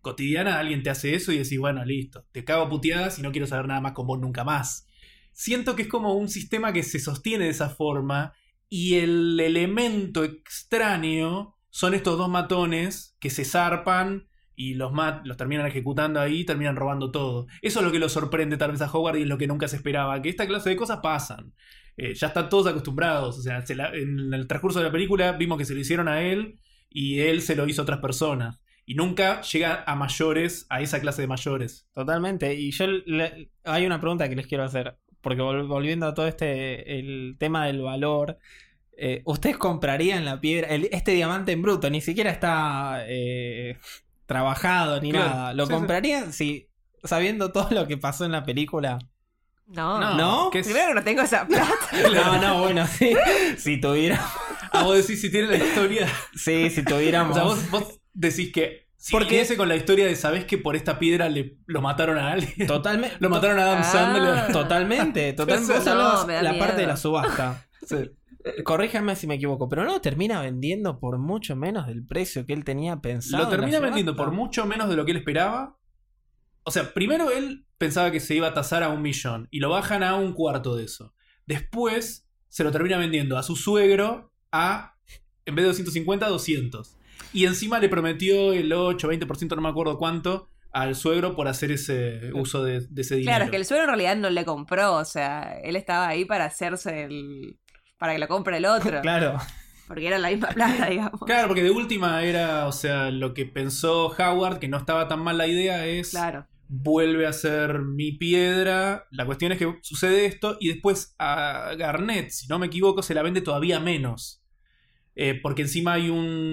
cotidiana alguien te hace eso y decís, bueno, listo, te cago a puteadas y no quiero saber nada más con vos nunca más. Siento que es como un sistema que se sostiene de esa forma y el elemento extraño son estos dos matones que se zarpan y los terminan ejecutando ahí y terminan robando todo. Eso es lo que lo sorprende tal vez a Howard y es lo que nunca se esperaba, que esta clase de cosas pasan. Ya están todos acostumbrados, o sea, en el transcurso de la película vimos que se lo hicieron a él y él se lo hizo a otras personas. Y nunca llega a mayores, a esa clase de mayores.
Totalmente. Y hay una pregunta que les quiero hacer. Porque volviendo a todo el tema del valor, ¿ustedes comprarían la piedra? Este diamante en bruto, ni siquiera está trabajado ni nada. ¿Lo comprarían si sabiendo todo lo que pasó en la película?
No. Primero que no tengo esa plata.
No, bueno, sí. Si tuviera...
vos decís si tiene la historia.
Sí, si tuviéramos...
O sea, vos decís que... Porque ese con la historia de sabés que por esta piedra lo mataron a alguien.
Totalmente.
Lo mataron a Adam Sandler.
Totalmente. Vos hablabas la parte de la subasta.
Sí.
Corríjame si me equivoco, pero no lo termina vendiendo por mucho menos del precio que él tenía pensado.
Lo termina vendiendo por mucho menos de lo que él esperaba. O sea, primero él pensaba que se iba a tasar a 1 millón y lo bajan a 1/4 de eso. Después se lo termina vendiendo a su suegro en vez de 250, 200. Y encima le prometió el 8, 20%, no me acuerdo cuánto, al suegro por hacer ese uso de ese dinero.
Claro, es que el suegro en realidad no le compró, o sea, él estaba ahí para hacerse para que lo compre el otro.
Claro.
Porque era la misma plata, digamos.
Claro, porque de última era, o sea, lo que pensó Howard, que no estaba tan mal la idea, es...
Claro.
Vuelve a ser mi piedra. La cuestión es que sucede esto y después a Garnett, si no me equivoco, se la vende todavía menos. Porque encima hay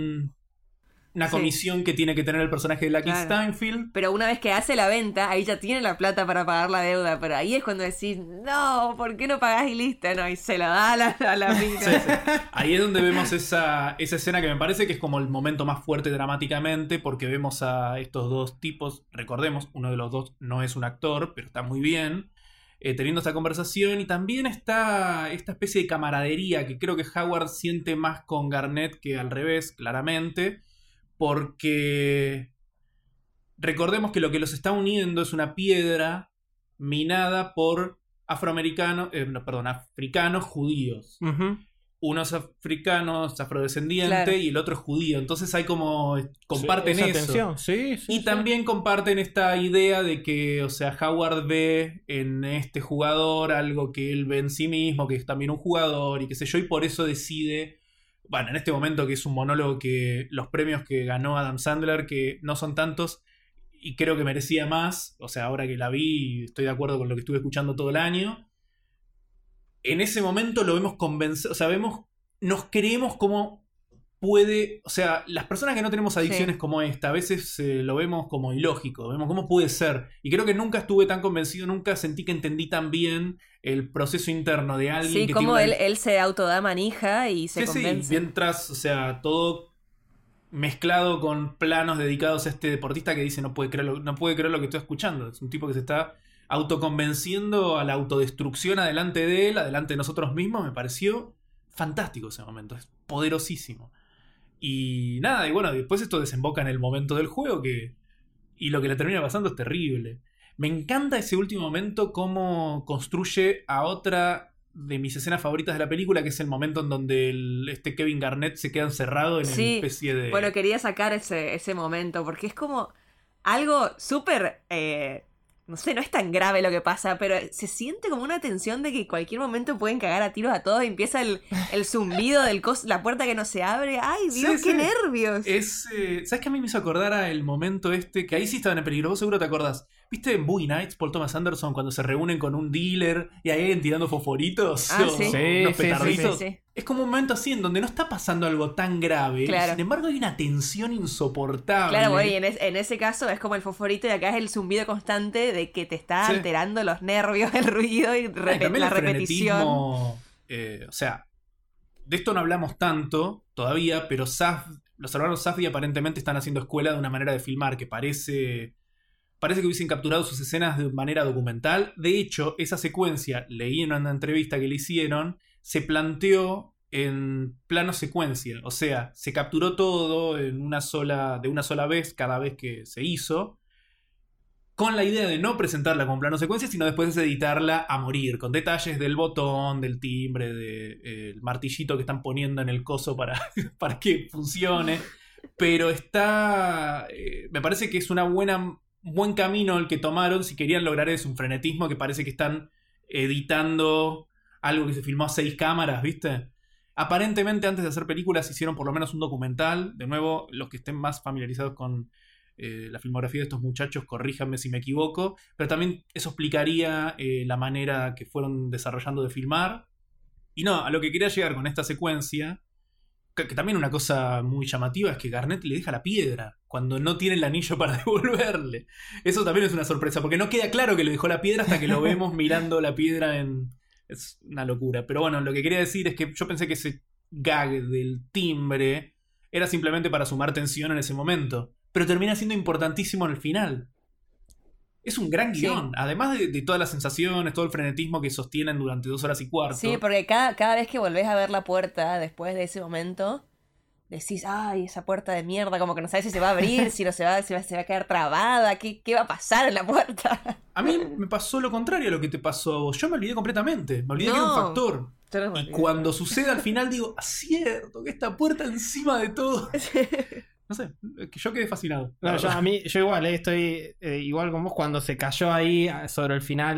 una comisión que tiene que tener el personaje de Lucky Steinfeld.
Pero una vez que hace la venta, ahí ya tiene la plata para pagar la deuda. Pero ahí es cuando decís, no, ¿por qué no pagás y listo? No, y se la da a la mina.
Sí. Ahí es donde vemos esa escena que me parece que es como el momento más fuerte dramáticamente, porque vemos a estos dos tipos, recordemos, uno de los dos no es un actor, pero está muy bien, teniendo esta conversación, y también está esta especie de camaradería que creo que Howard siente más con Garnett que al revés, claramente. Porque recordemos que lo que los está uniendo es una piedra minada por africanos judíos.
Uh-huh.
Uno es africano, es afrodescendiente, y el otro es judío. Entonces hay como... comparten
esa
eso.
tensión. Sí,
Y también comparten esta idea de que, o sea, Howard ve en este jugador algo que él ve en sí mismo, que es también un jugador y qué sé yo, y por eso decide... Bueno, en este momento que es un monólogo que los premios que ganó Adam Sandler, que no son tantos, y creo que merecía más, o sea, ahora que la vi, estoy de acuerdo con lo que estuve escuchando todo el año, en ese momento lo vemos convencido, o sea, nos creemos como puede, o sea, las personas que no tenemos adicciones como esta, a veces lo vemos como ilógico, vemos cómo puede ser, y creo que nunca estuve tan convencido, nunca sentí que entendí tan bien el proceso interno de alguien.
Sí,
que
como
tiene
él se autoda manija y se convence.
Sí, mientras, o sea, todo mezclado con planos dedicados a este deportista que dice no puede creer lo que estoy escuchando. Es un tipo que se está autoconvenciendo a la autodestrucción adelante de él, adelante de nosotros mismos. Me pareció fantástico ese momento, es poderosísimo. Y nada, y bueno, después esto desemboca en el momento del juego y lo que le termina pasando es terrible. Me encanta ese último momento, cómo construye a otra de mis escenas favoritas de la película, que es el momento en donde este Kevin Garnett se queda encerrado en una especie de...
Bueno, quería sacar ese momento, porque es como algo súper... no sé, no es tan grave lo que pasa, pero se siente como una tensión de que en cualquier momento pueden cagar a tiros a todos y empieza el zumbido la puerta que no se abre. ¡Ay, Dios, qué nervios!
¿Sabes qué a mí me hizo acordar a el momento que ahí sí estaban en peligro? Vos seguro te acordás. ¿Viste en Boogie Nights, Paul Thomas Anderson, cuando se reúnen con un dealer y ahí tirando fosforitos? Unos petarditos.
Sí.
Es como un momento así en donde no está pasando algo tan grave.
Claro.
Sin embargo, hay una tensión insoportable.
Claro, güey, en ese caso es como el fosforito y acá es el zumbido constante de que te está alterando los nervios, el ruido y la repetición.
O sea, de esto no hablamos tanto todavía, pero los hermanos Safdie aparentemente están haciendo escuela de una manera de filmar que parece que hubiesen capturado sus escenas de manera documental. De hecho, esa secuencia, leí en una entrevista que le hicieron, se planteó en plano secuencia. O sea, se capturó todo de una sola vez cada vez que se hizo, con la idea de no presentarla como plano secuencia, sino después editarla a morir, con detalles del botón, del timbre, del martillito que están poniendo en el coso para que funcione. Pero está... me parece que es un buen camino el que tomaron si querían lograr eso, un frenetismo que parece que están editando algo que se filmó a 6 cámaras, ¿viste? Aparentemente antes de hacer películas hicieron por lo menos un documental. De nuevo, los que estén más familiarizados con la filmografía de estos muchachos, corríjanme si me equivoco, pero también eso explicaría la manera que fueron desarrollando de filmar. Y no, a lo que quería llegar con esta secuencia, que también una cosa muy llamativa es que Garnett le deja la piedra cuando no tiene el anillo para devolverle. Eso también es una sorpresa, porque no queda claro que le dejó la piedra hasta que lo vemos mirando la piedra en... Es una locura. Pero bueno, lo que quería decir es que yo pensé que ese gag del timbre era simplemente para sumar tensión en ese momento, pero termina siendo importantísimo en el final. Es un gran guión, además de todas las sensaciones, todo el frenetismo que sostienen durante 2 horas y cuarto.
Sí, porque cada vez que volvés a ver la puerta después de ese momento, decís, ay, esa puerta de mierda, como que no sabes si se va a abrir, si no se va a quedar trabada, ¿qué va a pasar en la puerta?
A mí me pasó lo contrario a lo que te pasó a vos. Yo me olvidé completamente, me olvidé que era un factor. Y cuando sucede al final digo, cierto, que esta puerta encima de todo... No sé, que yo quedé fascinado.
No, yo igual, estoy igual con vos cuando se cayó ahí sobre el final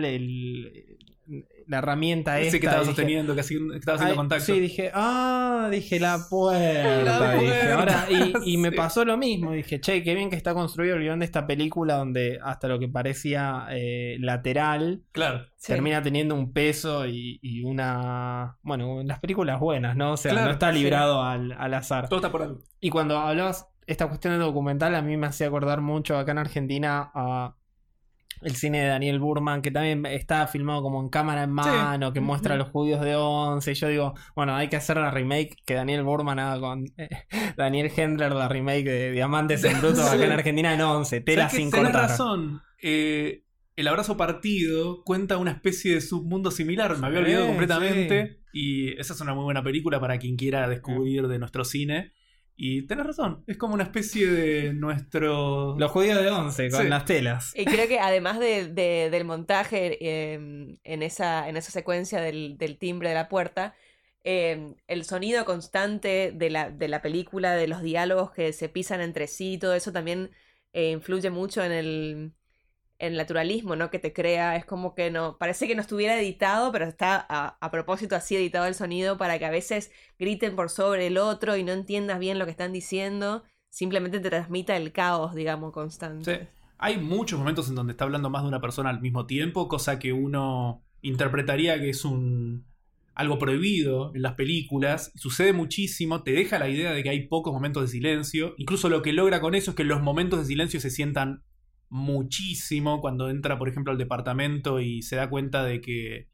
la herramienta
ese
esta.
Que estaba sosteniendo, que estaba haciendo contacto.
Sí, dije la puerta. Dije, ahora, y me pasó lo mismo. Dije, che, qué bien que está construido el guión de esta película donde hasta lo que parecía lateral,
claro,
termina teniendo un peso y una... Bueno, las películas buenas, ¿no? O sea, no está librado al azar.
Todo está por algo.
Y cuando hablabas esta cuestión de documental, a mí me hacía acordar mucho acá en Argentina a el cine de Daniel Burman, que también está filmado como en cámara en mano, que muestra a los judíos de Once. Y yo digo, bueno, hay que hacer la remake que Daniel Burman haga con Daniel Hendler, la remake de Diamantes en Bruto acá en Argentina en Once. Tela sin cortar.
Tenés razón. El Abrazo Partido cuenta una especie de submundo similar. Me había olvidado completamente. Y esa es una muy buena película para quien quiera descubrir de nuestro cine. Y tenés razón, es como una especie de nuestro...
Los judíos de Once, con las telas.
Y creo que además del montaje en esa secuencia del timbre de la puerta, el sonido constante de la película, de los diálogos que se pisan entre sí, todo eso también influye mucho en el naturalismo, ¿no? Que te crea, es como que no, parece que no estuviera editado, pero está a propósito así editado el sonido para que a veces griten por sobre el otro y no entiendas bien lo que están diciendo, simplemente te transmita el caos, digamos, constante.
Sí. Hay muchos momentos en donde está hablando más de una persona al mismo tiempo, cosa que uno interpretaría que es algo prohibido en las películas. Sucede muchísimo, te deja la idea de que hay pocos momentos de silencio, incluso lo que logra con eso es que los momentos de silencio se sientan muchísimo cuando entra, por ejemplo, al departamento y se da cuenta de que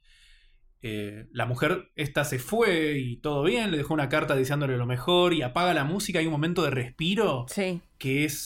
la mujer esta se fue y todo bien, le dejó una carta deseándole lo mejor y apaga la música. Hay un momento de respiro que es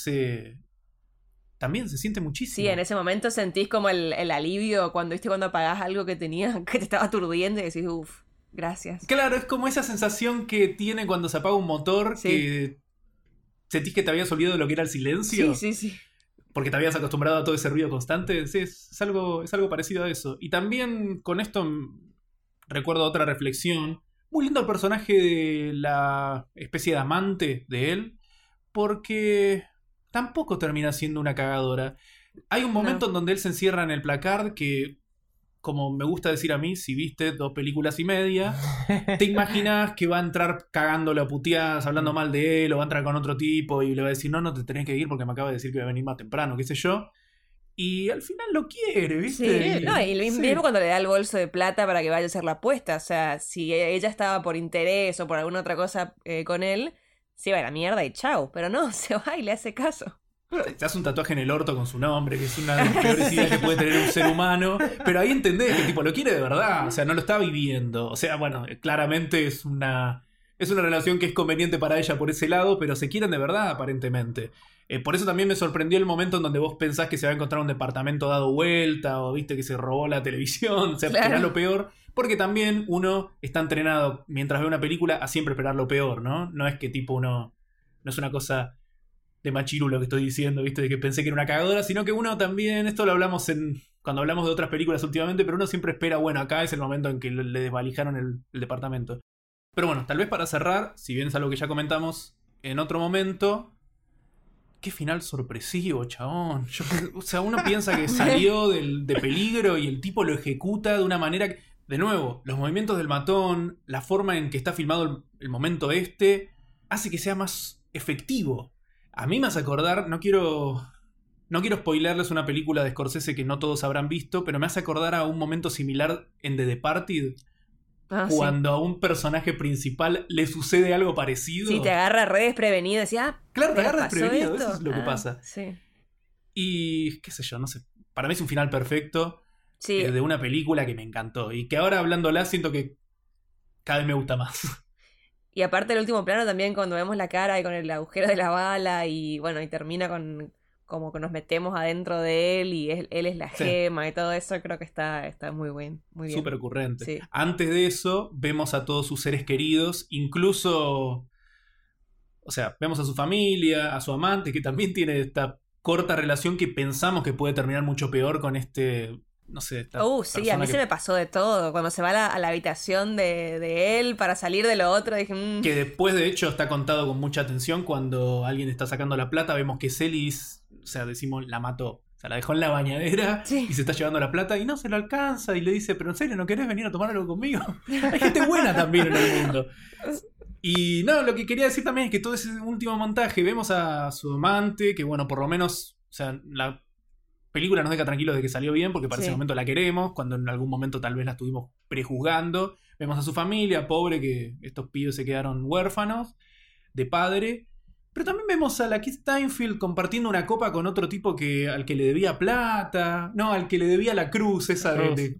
también se siente muchísimo.
Sí, en ese momento sentís como el alivio cuando apagás algo que te estaba aturdiendo y decís, uff, gracias.
Claro, es como esa sensación que tiene cuando se apaga un motor, que sentís que te habías olvidado de lo que era el silencio.
Sí.
Porque te habías acostumbrado a todo ese ruido constante. Sí, es algo parecido a eso. Y también con esto recuerdo otra reflexión. Muy lindo el personaje de la especie de amante de él, porque tampoco termina siendo una cagadora. Hay un momento en donde él se encierra en el placard que, como me gusta decir a mí, si viste 2 películas y media, te imaginas que va a entrar cagándole a puteadas, hablando mal de él, o va a entrar con otro tipo y le va a decir, no te tenés que ir porque me acaba de decir que va a venir más temprano, qué sé yo. Y al final lo quiere, ¿viste?
Sí, no, y lo mismo cuando le da el bolso de plata para que vaya a hacer la apuesta. O sea, si ella estaba por interés o por alguna otra cosa con él, se va a la mierda y chau. Pero no, se va y le hace caso.
Se hace un tatuaje en el orto con su nombre, que es una de las peores ideas que puede tener un ser humano. Pero ahí entendés que tipo lo quiere de verdad. O sea, no lo está viviendo. O sea, bueno, claramente es una es una relación que es conveniente para ella por ese lado, pero se quieren de verdad, aparentemente. Por eso también me sorprendió el momento en donde vos pensás que se va a encontrar un departamento dado vuelta, o viste que se robó la televisión, o sea,
Claro.
esperar lo peor, porque también uno está entrenado, mientras ve una película, a siempre esperar lo peor, ¿no? No es que tipo uno... No es una cosa de machirulo que estoy diciendo, viste, de que pensé que era una cagadora, sino que uno también, esto lo hablamos cuando hablamos de otras películas últimamente, pero uno siempre espera, bueno, acá es el momento en que le desvalijaron el departamento. Pero bueno, tal vez para cerrar, si bien es algo que ya comentamos en otro momento, qué final sorpresivo, chabón. O sea, uno piensa que salió de peligro y el tipo lo ejecuta de una manera que, de nuevo, los movimientos del matón, la forma en que está filmado el momento hace que sea más efectivo. A mí me hace acordar, no quiero spoilerles una película de Scorsese que no todos habrán visto, pero me hace acordar a un momento similar en The Departed, cuando a un personaje principal le sucede algo parecido.
Sí, te agarra re desprevenido. Decía,
Claro, te
¿me
agarra
pasó
desprevenido,
esto?
eso es lo que pasa.
Sí.
Y qué sé yo, no sé. Para mí es un final perfecto
Sí.
de una película que me encantó. Y que ahora hablándola siento que cada vez me gusta más.
Y aparte el último plano también cuando vemos la cara y con el agujero de la bala y bueno, y termina con como que nos metemos adentro de él y él es la
Sí.
gema y todo eso, creo que está muy bien.
Súper ocurrente.
Sí.
Antes de eso, vemos a todos sus seres queridos, incluso... O sea, vemos a su familia, a su amante, que también tiene esta corta relación que pensamos que puede terminar mucho peor con este... No sé, esta
Sí, a mí
persona
se me pasó de todo. Cuando se va a la habitación de él para salir de lo otro, dije...
que después, de hecho, está contado con mucha atención. Cuando alguien está sacando la plata, vemos que Celis, o sea, decimos, la mató. O sea, la dejó en la bañadera
Sí.
y se está llevando la plata y no se lo alcanza. Y le dice, pero en serio, ¿no querés venir a tomar algo conmigo? Hay gente buena también en el mundo. Y no, lo que quería decir también es que todo ese último montaje, vemos a su amante, que bueno, por lo menos, o sea, la película nos deja tranquilos de que salió bien, porque para
Sí.
ese momento la queremos, cuando en algún momento tal vez la estuvimos prejuzgando. Vemos a su familia, pobre, que estos pibes se quedaron huérfanos de padre. Pero también vemos a la Keith Steinfeld compartiendo una copa con otro tipo al que le debía plata. No, al que le debía la cruz, esa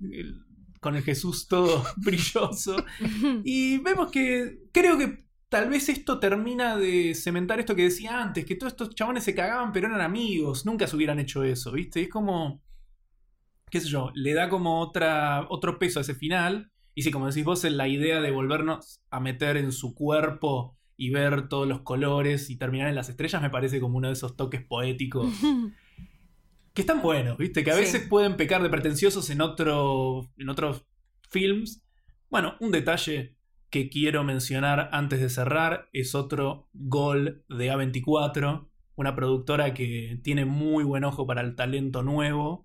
con el Jesús todo brilloso. Y vemos que creo que tal vez esto termina de cementar esto que decía antes, que todos estos chabones se cagaban pero eran amigos, nunca se hubieran hecho eso, ¿viste? Es como, qué sé yo, le da como otro peso a ese final. Y sí, como decís vos, en la idea de volvernos a meter en su cuerpo y ver todos los colores y terminar en las estrellas me parece como uno de esos toques poéticos que están buenos, ¿viste? Que a
Sí.
veces pueden pecar de pretenciosos en otros films. Bueno, un detalle que quiero mencionar antes de cerrar es otro gol de A24, una productora que tiene muy buen ojo para el talento nuevo.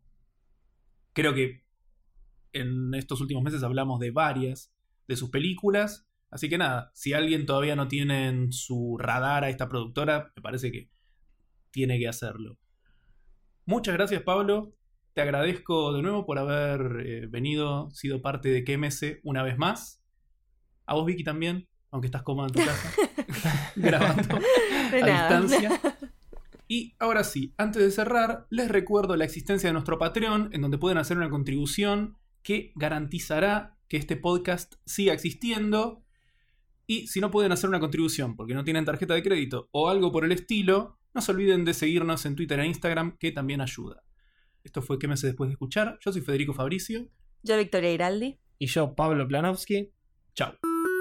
Creo que en estos últimos meses hablamos de varias de sus películas. Así que nada, si alguien todavía no tiene en su radar a esta productora, me parece que tiene que hacerlo. Muchas gracias, Pablo. Te agradezco de nuevo por haber venido, sido parte de QMS una vez más. A vos, Vicky, también, aunque estás cómoda en tu casa, grabando
De
a
nada.
distancia. Y ahora sí, antes de cerrar, les recuerdo la existencia de nuestro Patreon, en donde pueden hacer una contribución que garantizará que este podcast siga existiendo. Y si no pueden hacer una contribución porque no tienen tarjeta de crédito o algo por el estilo, no se olviden de seguirnos en Twitter e Instagram, que también ayuda. Esto fue QMS después de escuchar. Yo soy Federico Fabricio.
Yo, Victoria Iraldi.
Y yo, Pablo Planowski.
Chao.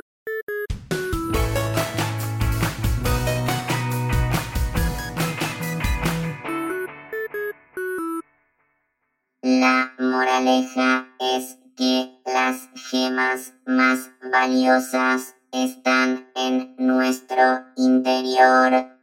La moraleja es que las gemas más valiosas están en nuestro interior.